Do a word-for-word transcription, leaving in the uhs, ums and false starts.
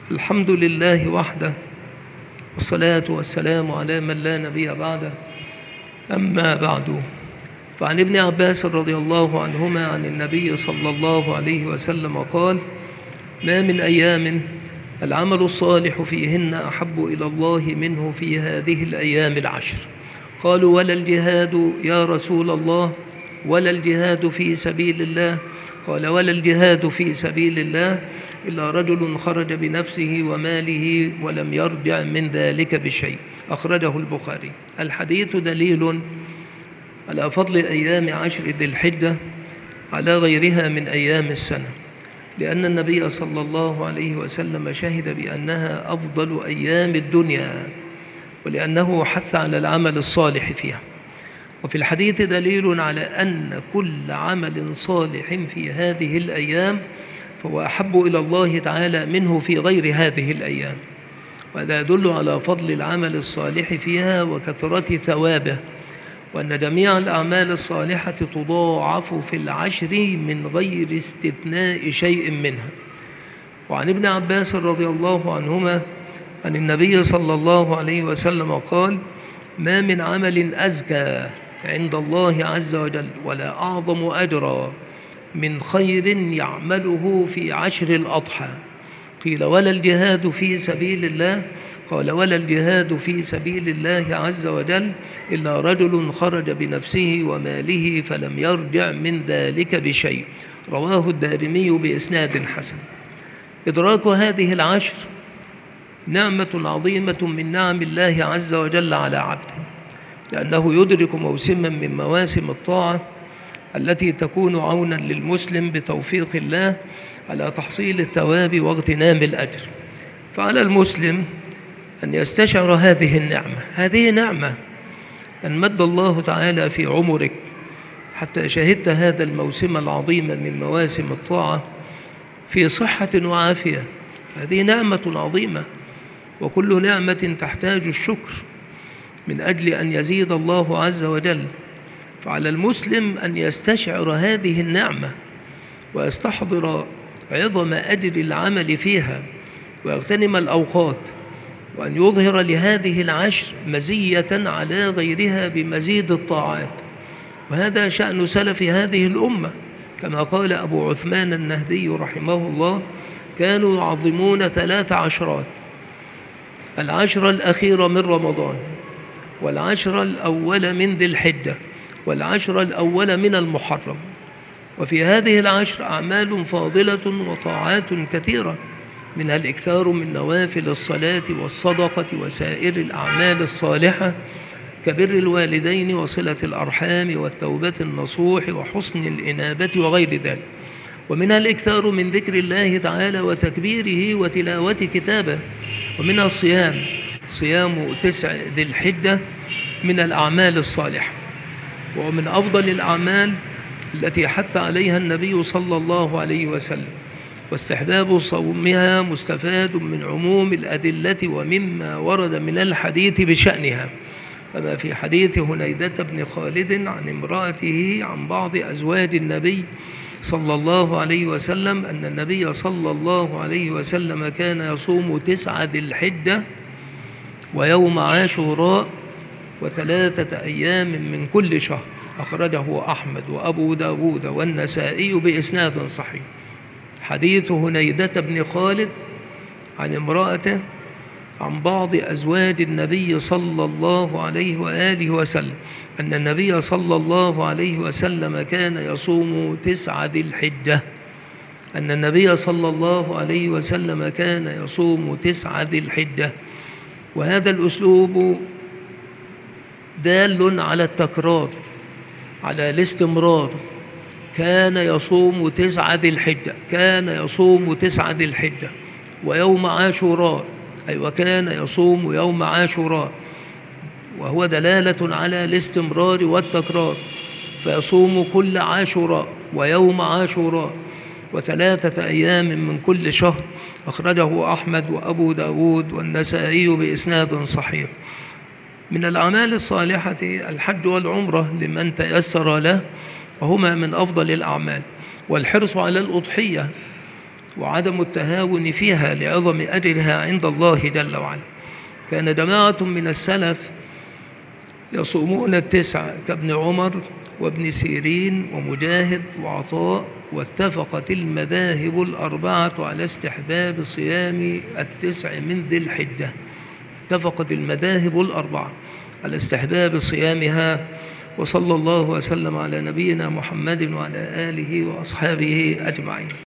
الحمد لله وحده، والصلاة والسلام على من لا نبي بعده. أما بعد، فعن ابن عباس رضي الله عنهما عن النبي صلى الله عليه وسلم قال: ما من أيام العمل الصالح فيهن أحب إلى الله منه في هذه الأيام العشر. قالوا: ولا الجهاد يا رسول الله؟ ولا الجهاد في سبيل الله؟ قال: ولا الجهاد في سبيل الله إلا رجل خرج بنفسه وماله ولم يرجع من ذلك بشيء. أخرجه البخاري. الحديث دليل على فضل أيام عشر ذي الحجة على غيرها من أيام السنة، لأن النبي صلى الله عليه وسلم شهد بأنها أفضل أيام الدنيا، ولأنه حث على العمل الصالح فيها. وفي الحديث دليل على أن كل عمل صالح في هذه الأيام فهو أحب إلى الله تعالى منه في غير هذه الأيام، وهذا يدل على فضل العمل الصالح فيها وكثرة ثوابه، وأن جميع الأعمال الصالحة تضاعف في العشر من غير استثناء شيء منها. وعن ابن عباس رضي الله عنهما عن النبي صلى الله عليه وسلم قال: ما من عمل أزكى عند الله عز وجل ولا أعظم أجرا من خير يعمله في عشر الأضحى. قيل: ولا الجهاد في سبيل الله؟ قال: ولا الجهاد في سبيل الله عز وجل إلا رجل خرج بنفسه وماله فلم يرجع من ذلك بشيء. رواه الدارمي بإسناد حسن. إدراك هذه العشر نعمة عظيمة من نعم الله عز وجل على عبده، لأنه يدرك موسما من مواسم الطاعة التي تكون عونا للمسلم بتوفيق الله على تحصيل الثواب واغتنام الأجر. فعلى المسلم أن يستشعر هذه النعمة. هذه نعمة أن مد الله تعالى في عمرك حتى شهدت هذا الموسم العظيم من مواسم الطاعة في صحة وعافية. هذه نعمة عظيمة، وكل نعمة تحتاج الشكر من أجل أن يزيد الله عز وجل. فعلى المسلم أن يستشعر هذه النعمة ويستحضر عظم أجر العمل فيها ويغتنم الأوقات، وأن يظهر لهذه العشر مزية على غيرها بمزيد الطاعات. وهذا شأن سلف هذه الأمة، كما قال أبو عثمان النهدي رحمه الله: كانوا يعظمون ثلاث عشرات: العشر الأخير من رمضان، والعشر الأول من ذي الحجة، والعشر الأول من المحرم. وفي هذه العشر أعمال فاضلة وطاعات كثيرة، منها الإكثار من نوافل الصلاة والصدقة وسائر الأعمال الصالحة كبر الوالدين وصلة الأرحام والتوبة النصوح وحسن الإنابة وغير ذلك. ومنها الإكثار من ذكر الله تعالى وتكبيره وتلاوة كتابه. ومنها الصيام، صيام تسع ذي الحجة من الأعمال الصالحة، ومن أفضل الأعمال التي حث عليها النبي صلى الله عليه وسلم. واستحباب صومها مستفاد من عموم الأدلة ومما ورد من الحديث بشأنها، كما في حديث هنيدة بن خالد عن امرأته عن بعض أزواج النبي صلى الله عليه وسلم أن النبي صلى الله عليه وسلم كان يصوم تسعة ذي الحجة ويوم عاشوراء وثلاثة أيام من كل شهر. أخرجه أحمد وأبو داود والنسائي بإسناد صحيح. حديث هنيدة بن خالد عن امرأته عن بعض أزواج النبي صلى الله عليه وآله وسلم أن النبي صلى الله عليه وسلم كان يصوم تسعة ذي الحجة أن النبي صلى الله عليه وسلم كان يصوم تسعة ذي الحجة. وهذا الأسلوب دال على التكرار، على الاستمرار. كان يصوم تسعة ذي الحجة، كان يصوم تسعة ذي الحجة ويوم عاشوراء، أي وكان يصوم يوم عاشوراء، وهو دلالة على الاستمرار والتكرار. فيصوم كل عاشوراء ويوم عاشوراء وثلاثة أيام من كل شهر. أخرجه أحمد وأبو داود والنسائي بإسناد صحيح. من الأعمال الصالحة الحج والعمرة لمن تيسر له، وهما من أفضل الأعمال. والحرص على الأضحية وعدم التهاون فيها لعظم أجرها عند الله جل وعلا. كان جماعة من السلف يصومون التسعة كابن عمر وابن سيرين ومجاهد وعطاء، واتفقت المذاهب الأربعة على استحباب صيام التسع من ذي الحجة. اتفقت المذاهب الأربعة على استحباب صيامها. وصلى الله وسلم على نبينا محمد وعلى آله وأصحابه أجمعين.